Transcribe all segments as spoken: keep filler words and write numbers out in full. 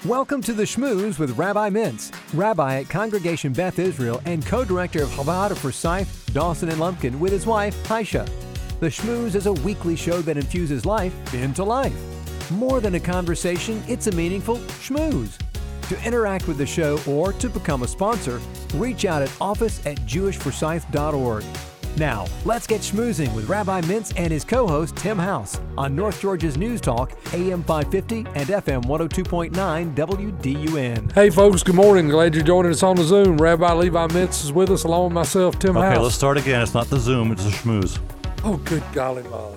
Welcome to the Schmooze with Rabbi Mintz, rabbi at Congregation Beth Israel and co-director of Chabad for Forsyth, Dawson, and Lumpkin with his wife, Haisha. The Schmooze is a weekly show that infuses life into life. More than a conversation, it's a meaningful schmooze. To interact with the show or to become a sponsor, reach out at office at jewish forsyth dot org. Now, let's get schmoozing with Rabbi Mintz and his co-host Tim House on North Georgia's News Talk, A M five fifty and F M one oh two point nine W D U N. Hey folks, good morning. Glad you're joining us on the Zoom. Rabbi Levi Mintz is with us along with myself, Tim okay, House. Okay, let's start again. It's not the Zoom, it's the schmooze. Oh, good golly molly.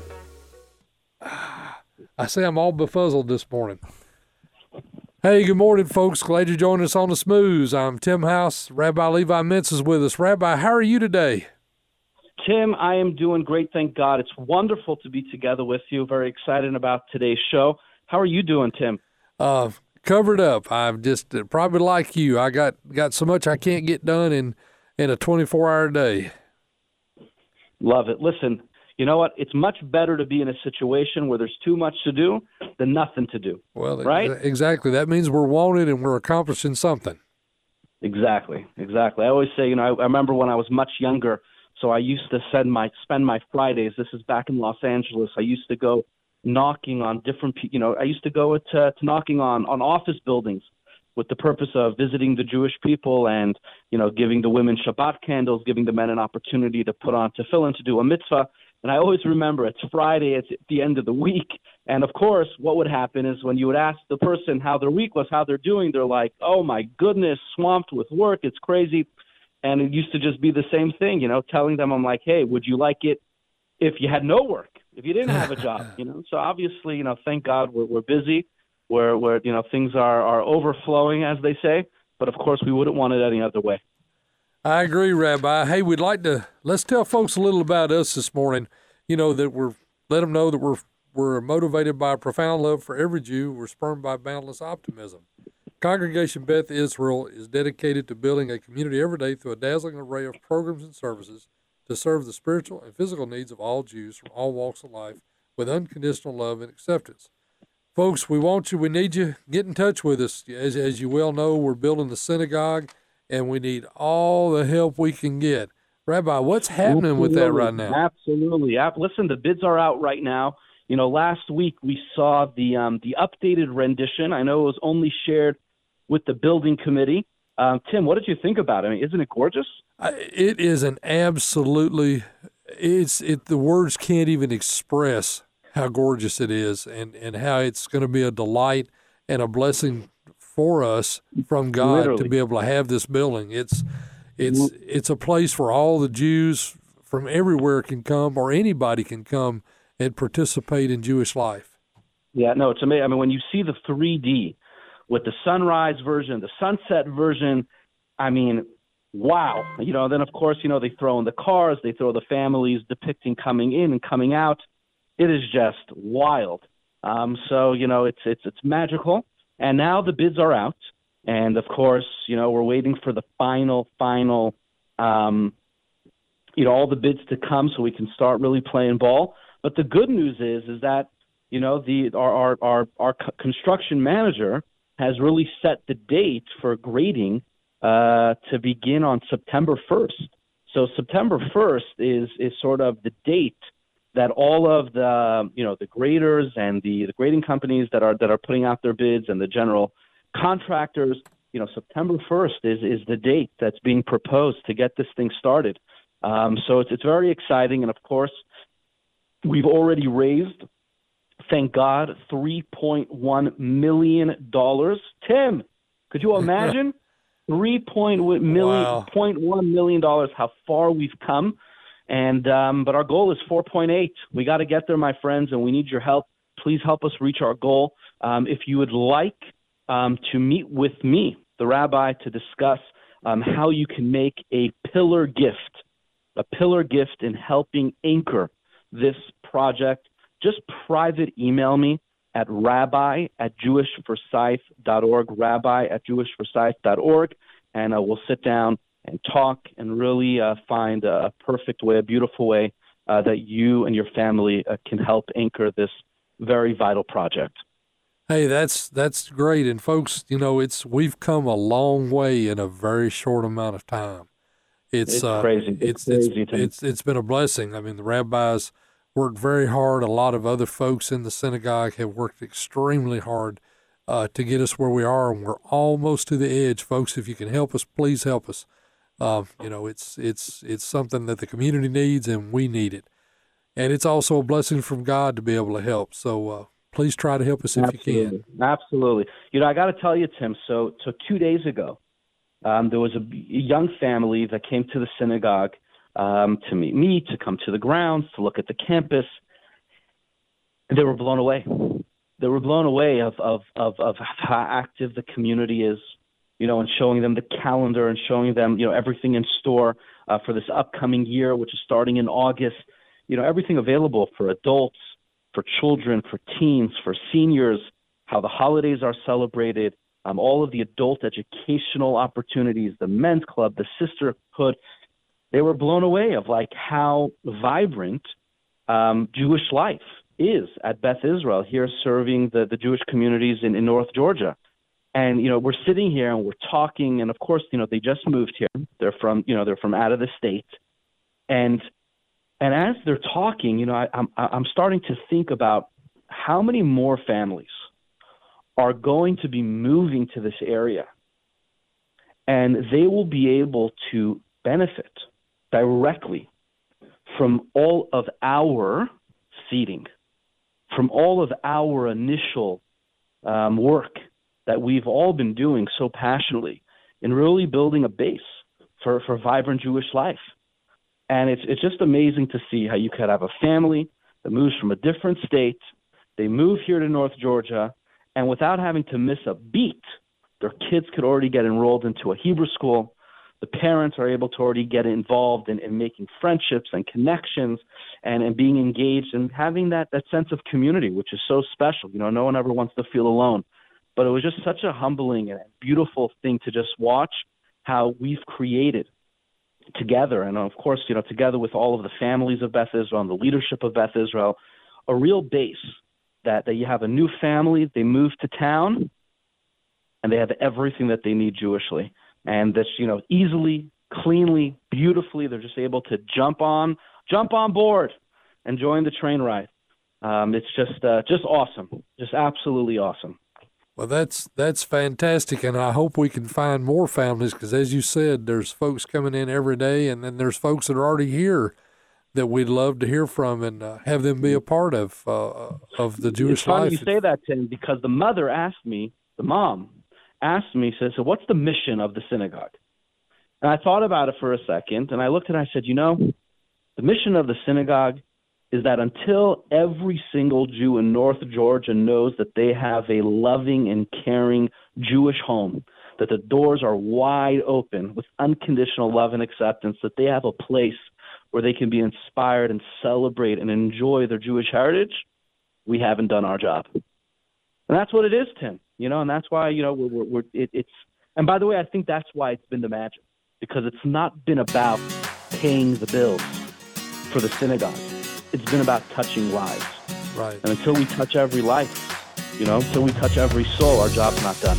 I say I'm all befuzzled this morning. Hey, good morning, folks. Glad you're joining us on the Schmooze. I'm Tim House. Rabbi Levi Mintz is with us. Rabbi, how are you today? Tim, I am doing great, thank God. It's wonderful to be together with you. Very excited about today's show. How are you doing, Tim? Uh, covered up. I'm just uh, probably like you. I got, got so much I can't get done in, in a twenty-four hour day. Love it. Listen, you know what? It's much better to be in a situation where there's too much to do than nothing to do. Well, right? Ex- exactly. That means we're wanted and we're accomplishing something. Exactly, exactly. I always say, you know, I, I remember when I was much younger, so I used to send my spend my Fridays. This is back in Los Angeles. I used to go knocking on different, you know, I used to go to, to knocking on, on office buildings with the purpose of visiting the Jewish people and, you know, giving the women Shabbat candles, giving the men an opportunity to put on tefillin, to do a mitzvah. And I always remember it's Friday, it's at the end of the week. And of course, what would happen is when you would ask the person how their week was, how they're doing, they're like, oh my goodness, swamped with work, it's crazy. And it used to just be the same thing, you know, telling them, I'm like, hey, would you like it if you had no work, if you didn't have a job, you know? So obviously, you know, thank God we're, we're busy, we're, we're, you know, things are, are overflowing, as they say. But of course, we wouldn't want it any other way. I agree, Rabbi. Hey, we'd like to, let's tell folks a little about us this morning, you know, that we're, let them know that we're, we're motivated by a profound love for every Jew. We're spurred by boundless optimism. Congregation Beth Israel is dedicated to building a community every day through a dazzling array of programs and services to serve the spiritual and physical needs of all Jews from all walks of life with unconditional love and acceptance. Folks, we want you, we need you. Get in touch with us. As, as you well know, we're building the synagogue, and we need all the help we can get. Rabbi, what's happening Absolutely. with that right now? Absolutely. Listen, the bids are out right now. You know, last week we saw the um, the updated rendition. I know it was only shared with the building committee. Um, Tim, what did you think about it? I mean, isn't it gorgeous? It is an absolutely, it's it. The words can't even express how gorgeous it is and, and how it's going to be a delight and a blessing for us from God Literally. to be able to have this building. It's it's it's a place where all the Jews from everywhere can come, or anybody can come and participate in Jewish life. Yeah, no, it's amazing. I mean, when you see the three D with the sunrise version, the sunset version, I mean, wow. You know, then, of course, you know, they throw in the cars, they throw the families depicting coming in and coming out. It is just wild. Um, so, you know, it's it's it's magical. And now the bids are out. And, of course, you know, we're waiting for the final, final, um, you know, all the bids to come so we can start really playing ball. But the good news is, is that, you know, the our our our, our construction manager has really set the date for grading uh, to begin on September first. So September first is is sort of the date that all of the, you know, the graders and the, the grading companies that are that are putting out their bids and the general contractors, you know, September first is is the date that's being proposed to get this thing started. Um, so it's it's very exciting, and of course, we've already raised, thank God, three point one million dollars. Tim, could you imagine? three point one million dollars, how far we've come. And um, but our goal is four point eight. We got to get there, my friends, and we need your help. Please help us reach our goal. Um, if you would like um, to meet with me, the rabbi, to discuss um, how you can make a pillar gift, a pillar gift in helping anchor this project, just private email me at rabbi at jewish forsyth dot org, rabbi at jewish forsyth dot org, and uh, we'll sit down and talk and really uh, find a perfect way, a beautiful way uh, that you and your family uh, can help anchor this very vital project. Hey, that's that's great. And folks, you know, it's we've come a long way in a very short amount of time. It's, It's uh, crazy. It's it's crazy it's to me. it's it's been a blessing. I mean, the rabbis worked very hard. A lot of other folks in the synagogue have worked extremely hard uh, to get us where we are, and we're almost to the edge, folks. If you can help us, please help us. Um, you know, it's it's it's something that the community needs, and we need it. And it's also a blessing from God to be able to help. So uh, please try to help us if Absolutely. you can. Absolutely. You know, I got to tell you, Tim, so, so two days ago, um, there was a, b- a young family that came to the synagogue um, to meet me, to come to the grounds, to look at the campus. And they were blown away. They were blown away of, of, of, of how active the community is, you know, and showing them the calendar and showing them, you know, everything in store uh, for this upcoming year, which is starting in August. You know, everything available for adults, for children, for teens, for seniors, how the holidays are celebrated, um, all of the adult educational opportunities, the men's club, the sisterhood. They were blown away of like how vibrant um, Jewish life is at Beth Israel here, serving the, the Jewish communities in, in North Georgia. And, you know, we're sitting here and we're talking, and of course, you know, they just moved here. They're from, you know, they're from out of the state. And And as they're talking, you know, I, I'm I'm starting to think about how many more families are going to be moving to this area, and they will be able to benefit directly from all of our seeding, from all of our initial um, work that we've all been doing so passionately in really building a base for, for vibrant Jewish life. And it's it's just amazing to see how you could have a family that moves from a different state. They move here to North Georgia, and without having to miss a beat, their kids could already get enrolled into a Hebrew school. The parents are able to already get involved in, in making friendships and connections and, and being engaged and having that, that sense of community, which is so special. You know, no one ever wants to feel alone. But it was just such a humbling and beautiful thing to just watch how we've created together, and of course, you know, together with all of the families of Beth Israel and the leadership of Beth Israel, a real base that, that you have a new family, they move to town, and they have everything that they need Jewishly. And that's, you know, easily, cleanly, beautifully, they're just able to jump on, jump on board and join the train ride. Um, it's just, uh, just awesome, just absolutely awesome. Well, that's that's fantastic, and I hope we can find more families because, as you said, there's folks coming in every day, and then there's folks that are already here that we'd love to hear from and uh, have them be a part of uh, of the Jewish it's funny life. You say that, Tim, because the mother asked me, the mom asked me, says, "So what's the mission of the synagogue?" And I thought about it for a second, and I looked and I said, "You know, the mission of the synagogue is that until every single Jew in North Georgia knows that they have a loving and caring Jewish home, that the doors are wide open with unconditional love and acceptance, that they have a place where they can be inspired and celebrate and enjoy their Jewish heritage, we haven't done our job." And that's what it is, Tim. You know, and that's why, you know, we're, we're, we're it, it's, and by the way, I think that's why it's been the magic, because it's not been about paying the bills for the synagogue. It's been about touching lives. Right. And until we touch every life, you know, until we touch every soul, our job's not done.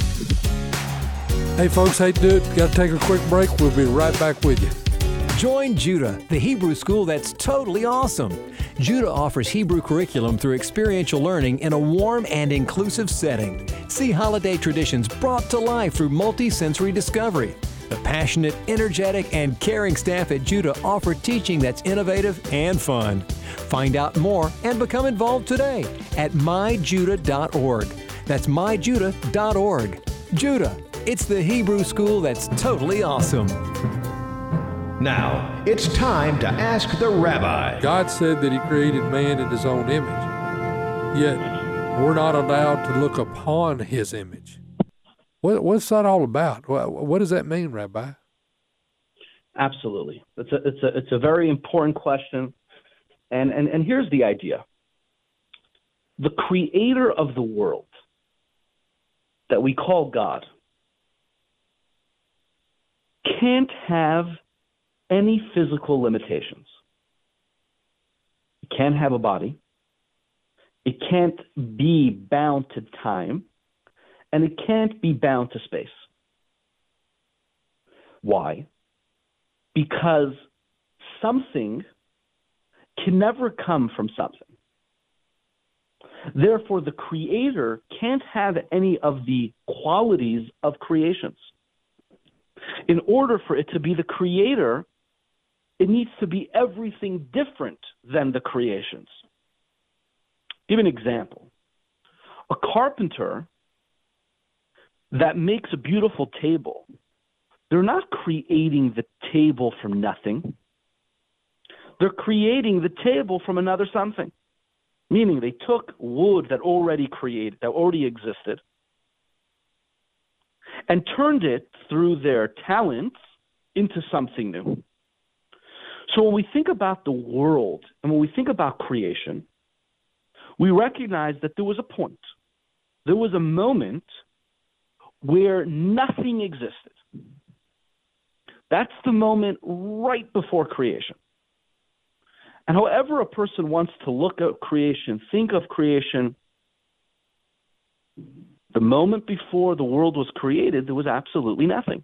Hey, folks, hate to do it. Got to take a quick break. We'll be right back with you. Join Judah, the Hebrew school that's totally awesome. Judah offers Hebrew curriculum through experiential learning in a warm and inclusive setting. See holiday traditions brought to life through multi-sensory discovery. The passionate, energetic, and caring staff at Judah offer teaching that's innovative and fun. Find out more and become involved today at my judah dot org. That's my judah dot org. Judah, it's the Hebrew school that's totally awesome. Now, it's time to Ask the Rabbi. God said that he created man in his own image, yet we're not allowed to look upon his image. What, what's that all about? What, what does that mean, Rabbi? Absolutely. It's a, it's a, it's a very important question. And, and, and here's the idea. The creator of the world that we call God can't have any physical limitations. It can't have a body. It can't be bound to time, and it can't be bound to space. Why? Because something can never come from something. Therefore, the creator can't have any of the qualities of creations. In order for it to be the creator, it needs to be everything different than the creations. Give an example. A carpenter that makes a beautiful table, they're not creating the table from nothing. They're creating the table from another something. Meaning they took wood that already created, that already existed, and turned it through their talents into something new. So when we think about the world and when we think about creation, we recognize that there was a point, there was a moment where nothing existed. That's the moment right before creation. And however a person wants to look at creation, think of creation, the moment before the world was created, there was absolutely nothing.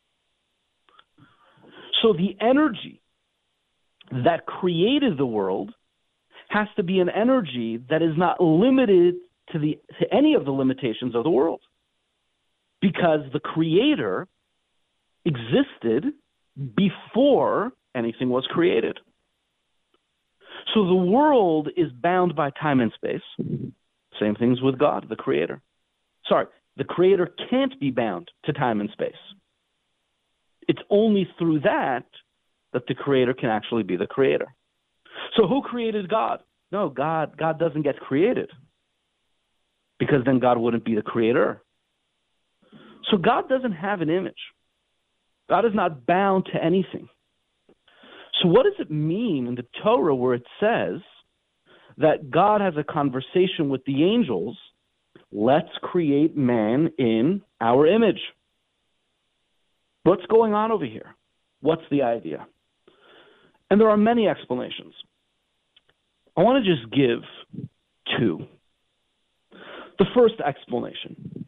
So the energy that created the world has to be an energy that is not limited to the to any of the limitations of the world, because the creator existed before anything was created. So the world is bound by time and space. Same things with God, the creator. Sorry, the creator can't be bound to time and space. It's only through that that the creator can actually be the creator. So who created God? No, God, God doesn't get created, because then God wouldn't be the creator. So God doesn't have an image. God is not bound to anything. So what does it mean in the Torah where it says that God has a conversation with the angels, let's create man in our image? What's going on over here? What's the idea? And there are many explanations. I want to just give two. The first explanation.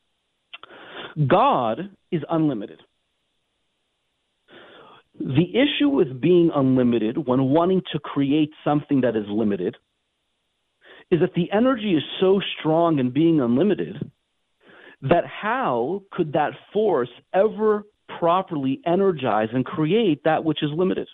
God is unlimited. The issue with being unlimited when wanting to create something that is limited is that the energy is so strong in being unlimited that how could that force ever properly energize and create that which is limited?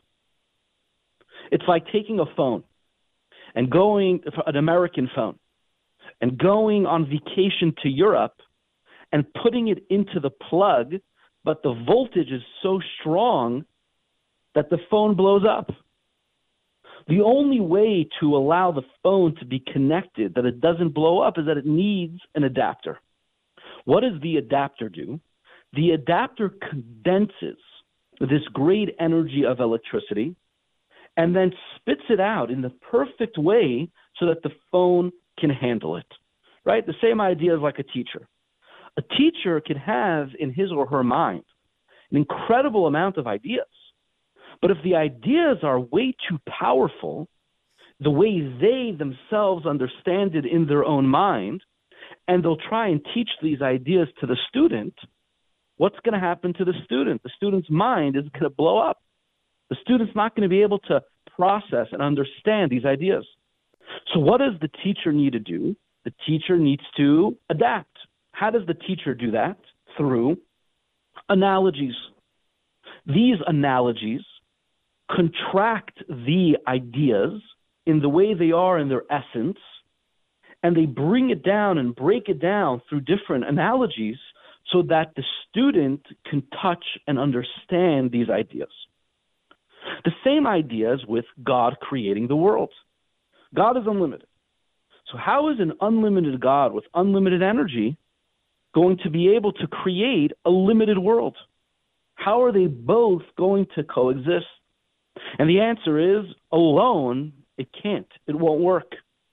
It's like taking a phone and going, an American phone, and going on vacation to Europe and putting it into the plug, but the voltage is so strong that the phone blows up. The only way to allow the phone to be connected, that it doesn't blow up, is that it needs an adapter. What does the adapter do? The adapter condenses this great energy of electricity and then spits it out in the perfect way so that the phone can handle it, right? The same idea is like a teacher. A teacher can have in his or her mind an incredible amount of ideas. But if the ideas are way too powerful, the way they themselves understand it in their own mind, and they'll try and teach these ideas to the student, what's going to happen to the student? The student's mind is going to blow up. The student's not going to be able to process and understand these ideas. So what does the teacher need to do? The teacher needs to adapt. How does the teacher do that? Through analogies. These analogies contract the ideas in the way they are in their essence, and they bring it down and break it down through different analogies so that the student can touch and understand these ideas. The same ideas with God creating the world. God is unlimited. So how is an unlimited God with unlimited energy going to be able to create a limited world? How are they both going to coexist? And the answer is, alone, it can't. It won't work.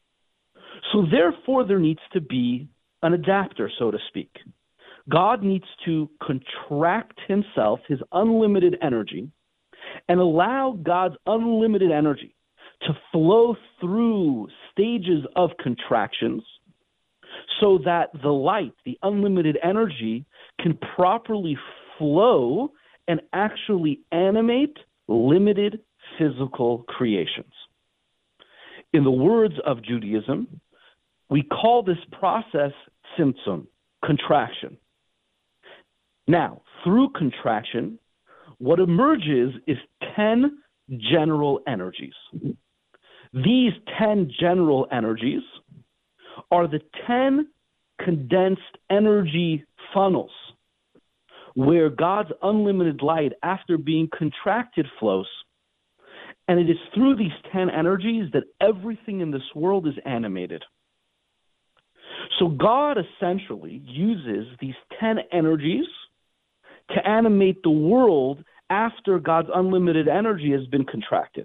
So therefore, there needs to be an adapter, so to speak. God needs to contract himself, his unlimited energy, and allow God's unlimited energy to flow through stages of contractions so that the light, the unlimited energy, can properly flow and actually animate limited physical creations. In the words of Judaism, we call this process tzimtzum, contraction. Now, through contraction, what emerges is ten general energies. These ten general energies are the ten condensed energy funnels where God's unlimited light, after being contracted, flows. And it is through these ten energies that everything in this world is animated. So God essentially uses these ten energies to animate the world after God's unlimited energy has been contracted.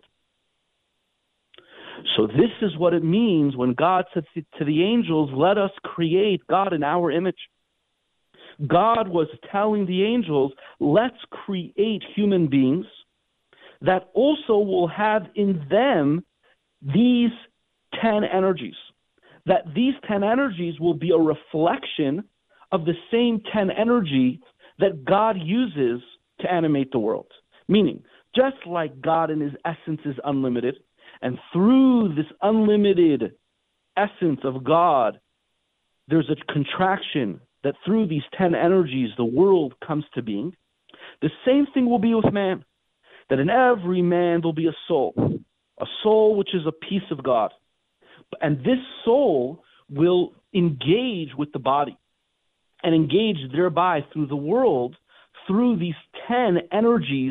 So this is what it means when God said to the angels, let us create God in our image. God was telling the angels, let's create human beings that also will have in them these ten energies. That these ten energies will be a reflection of the same ten energy that God uses to animate the world. Meaning, just like God in his essence is unlimited, and through this unlimited essence of God, there's a contraction that through these ten energies the world comes to being, the same thing will be with man. That in every man there'll be a soul, a soul which is a piece of God. And this soul will engage with the body and engage thereby through the world through these ten energies,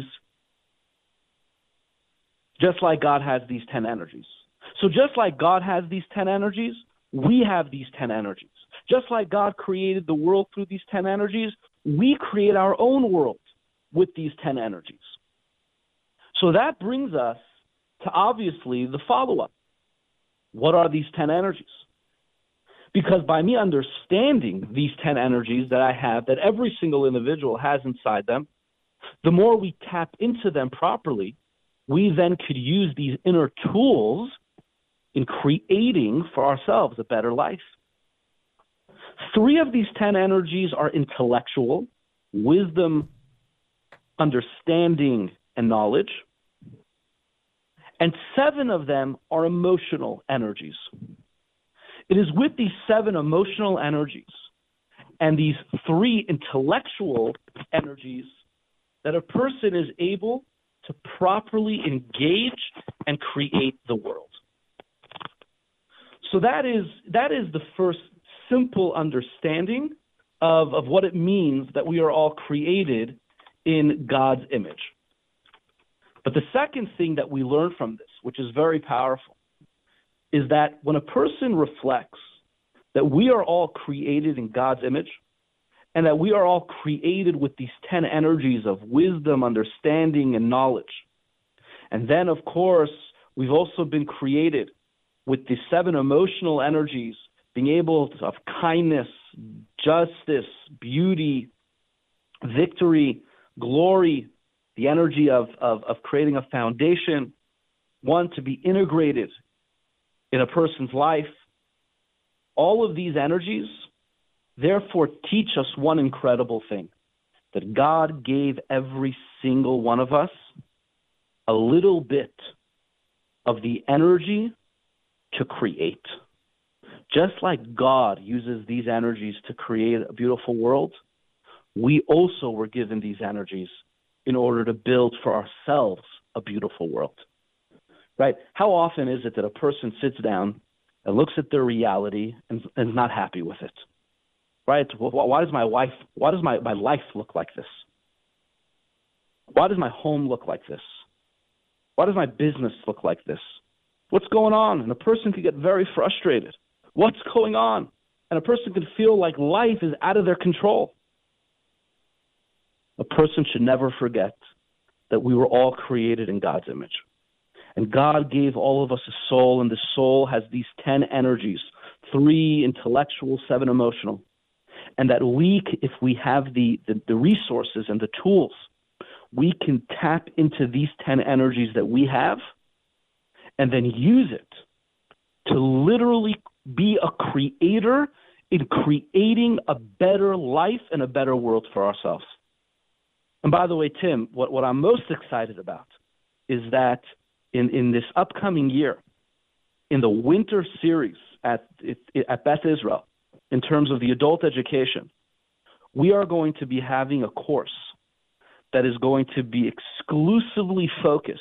just like God has these ten energies. So just like God has these ten energies, we have these ten energies. Just like God created the world through these ten energies, we create our own world with these ten energies. So that brings us to obviously the follow-up. What are these ten energies? Because by me understanding these ten energies that I have, that every single individual has inside them, the more we tap into them properly, we then could use these inner tools in creating for ourselves a better life. Three of these ten energies are intellectual, wisdom, understanding, and knowledge. And seven of them are emotional energies. It is with these seven emotional energies and these three intellectual energies that a person is able to properly engage and create the world. So that is that is the first simple understanding of, of what it means that we are all created in God's image. But the second thing that we learn from this, which is very powerful, is that when a person reflects that we are all created in God's image and that we are all created with these ten energies of wisdom, understanding, and knowledge. And then, of course, we've also been created with the seven emotional energies, being able to have kindness, justice, beauty, victory, glory, the energy of, of, of creating a foundation, one to be integrated in a person's life. All of these energies, therefore, teach us one incredible thing, that God gave every single one of us a little bit of the energy to create. Just like God uses these energies to create a beautiful world, we also were given these energies in order to build for ourselves a beautiful world. Right? How often is it that a person sits down and looks at their reality and, and is not happy with it? Right? Why does my wife, why does my, my life look like this? Why does my home look like this? Why does my business look like this? What's going on? And a person could get very frustrated. What's going on? And a person could feel like life is out of their control. A person should never forget that we were all created in God's image. And God gave all of us a soul, and the soul has these ten energies, three intellectual, seven emotional. And that we, if we have the, the, the resources and the tools, we can tap into these ten energies that we have and then use it to literally be a creator in creating a better life and a better world for ourselves. And by the way, Tim, what, what I'm most excited about is that in, in this upcoming year, in the winter series at, at Beth Israel, in terms of the adult education, we are going to be having a course that is going to be exclusively focused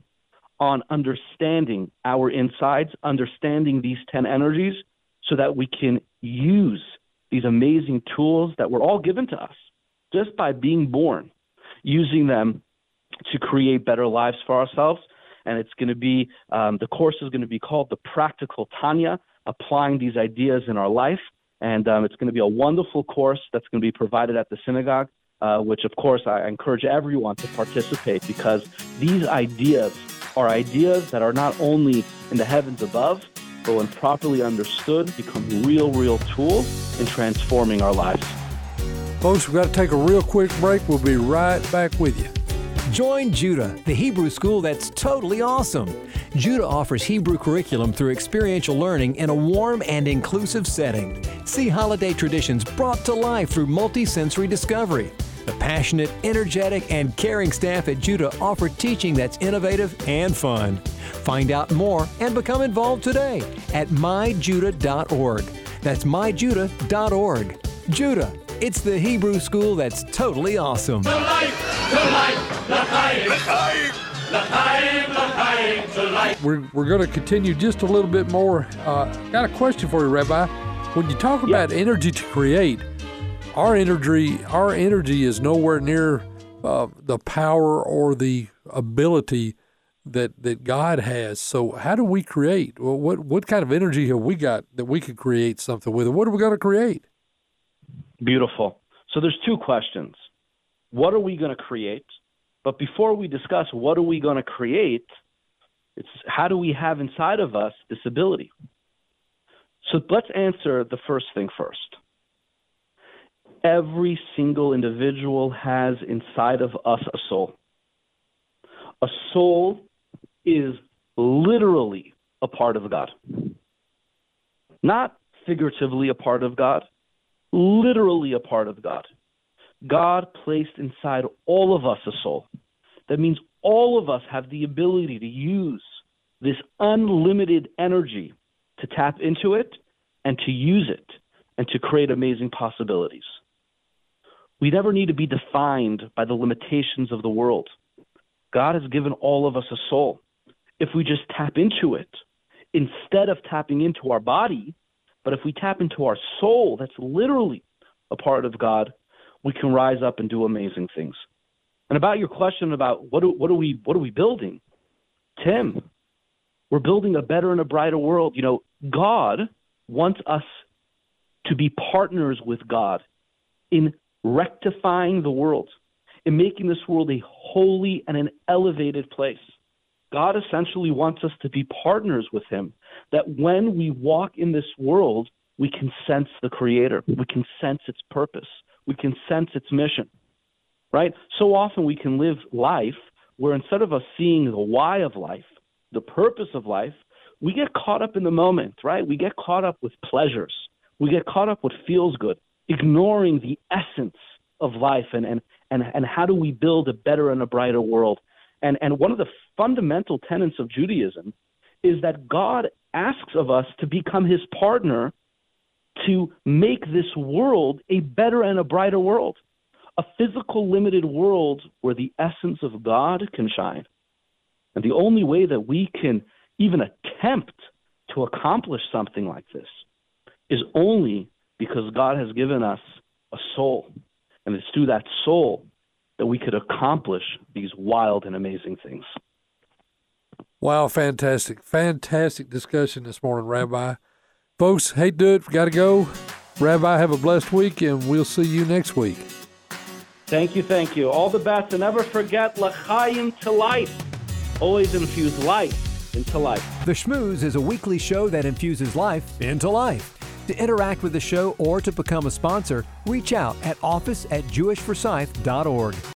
on understanding our insides, understanding these ten energies, so that we can use these amazing tools that were all given to us just by being born, using them to create better lives for ourselves. And it's going to be, um, the course is going to be called The Practical Tanya, applying these ideas in our life. And um, it's going to be a wonderful course that's going to be provided at the synagogue, uh, which, of course, I encourage everyone to participate, because these ideas are ideas that are not only in the heavens above, but when properly understood, become real, real tools in transforming our lives. Folks, we've got to take a real quick break. We'll be right back with you. Join Judah, the Hebrew school that's totally awesome. Judah offers Hebrew curriculum through experiential learning in a warm and inclusive setting. See holiday traditions brought to life through multi-sensory discovery. The passionate, energetic, and caring staff at Judah offer teaching that's innovative and fun. Find out more and become involved today at my judah dot org. That's my judah dot org. Judah, it's the Hebrew school that's totally awesome. To life, to life, l'chaim, l'chaim, l'chaim, l'chaim, to life. We're, we're going to continue just a little bit more. Uh, got a question for you, Rabbi. When you talk about Yeah. energy to create, our energy, our energy is nowhere near uh, the power or the ability that that God has. So how do we create? Well, what what kind of energy have we got that we could create something with? What are we going to create? Beautiful. So there's two questions. What are we going to create? But before we discuss what are we going to create, it's how do we have inside of us this ability? So let's answer the first thing first. Every single individual has inside of us a soul. A soul is literally a part of God. Not figuratively a part of God, literally a part of God. God placed inside all of us a soul. That means all of us have the ability to use this unlimited energy to tap into it and to use it and to create amazing possibilities. We never need to be defined by the limitations of the world. God has given all of us a soul. If we just tap into it, instead of tapping into our body, but if we tap into our soul, that's literally a part of God, we can rise up and do amazing things. And about your question about what do, what are we what are we building? Tim, we're building a better and a brighter world. You know, God wants us to be partners with God in rectifying the world, in making this world a holy and an elevated place. God essentially wants us to be partners with him, that when we walk in this world, we can sense the Creator. We can sense its purpose. We can sense its mission, right? So often we can live life where instead of us seeing the why of life, the purpose of life, we get caught up in the moment, right? We get caught up with pleasures. We get caught up with what feels good, ignoring the essence of life and, and, and, and how do we build a better and a brighter world. And, and one of the fundamental tenets of Judaism is that God asks of us to become his partner to make this world a better and a brighter world, a physical limited world where the essence of God can shine. And the only way that we can even attempt to accomplish something like this is only because God has given us a soul. And it's through that soul that we could accomplish these wild and amazing things. Wow, fantastic. Fantastic discussion this morning, Rabbi. Folks, hate to do it. Got to go. Rabbi, have a blessed week, and we'll see you next week. Thank you, thank you. All the best, and never forget l'chaim, to life. Always infuse life into life. The Schmooze is a weekly show that infuses life into life. To interact with the show or to become a sponsor, reach out at office at jewish forsyth dot org.